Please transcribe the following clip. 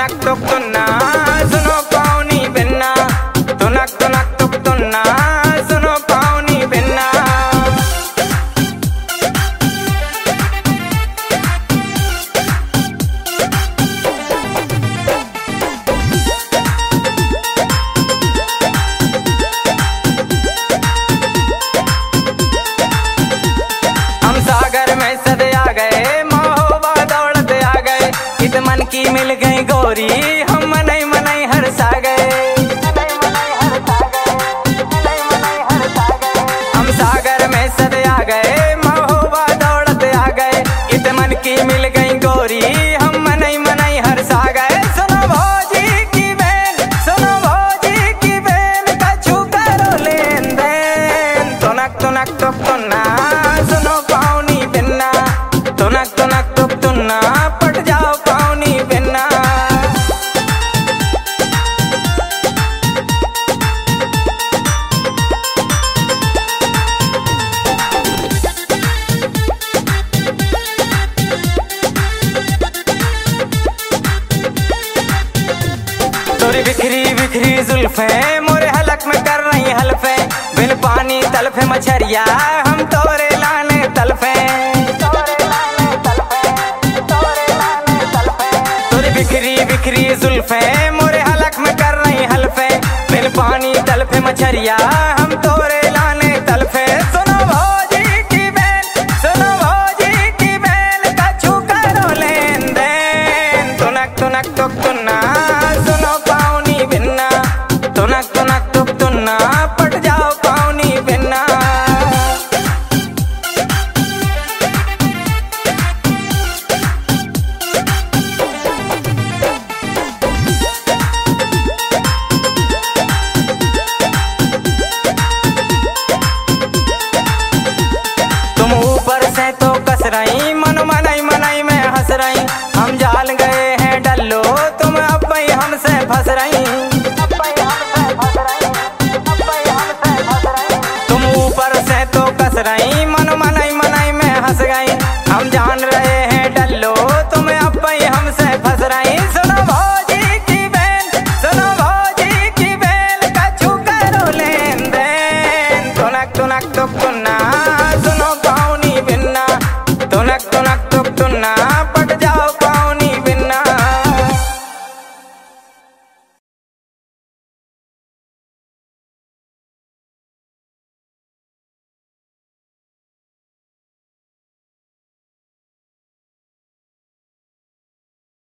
तुनक तुक तुन्ना सुनो पाउनी बिन्ना, तुनक तुनक तुक तुन्ना सुनो पाउनी बिन्ना। हम सागर में सद आ गए, महोबा दौड़ते आ गए, इत मन की मिल गई गोरी, हम मनई मनई हरसा गए। हम सागर में सद आ गए, महोबा दौड़ते आ गए, इत मन की मिल गई गोरी, हम मनई मनई हरसा गए। सुनो भौजी की बेन, सुनो भौजी की बेन, कछु करो लेन देन, तुनक तुनक तुक तुन्ना सुनो पाउनी बिन्ना, तुनक तुनक तुक तुन्ना पट जाओ पाउनी बिन्ना। तोरी बिखरी बिखरी जुल्फें मोरे हलक में कर रही हल्फे, बिन पानी तलफे मछरिया हम तोरे लाने तलफे। तोरी बिखरी बिखरी जुल्फें मोरे हलक में कर रही हल्फे, बिन पानी तलफे मछरिया हम तोरे लाने तलफे। सुनो भौजी की बेन, सुनो भौजी की बेन, कछु करो लेन देन, तुनक तुनक तुक तुन्ना सुनो पाउनी बिन्ना, तुनक तुनक तुक तुन्ना पट जाओ पाउनी बिन्ना। तुम ऊपर से तो कस रही, मन मनई मनई में हंस रही, हम जान गए हैं डल्लो, तुम अब भी हमसे फंस रही। तुम ऊपर से तो कस रही, मन मनई मनई में हंस गई, हम जान रहे हैं डल्लो, तुम अब भी हमसे फंस रही। सुनो भौजी की बेन, सुनो भौजी की बेन, कछु करो लेन देन, तुनक तुनक तुक तुन्ना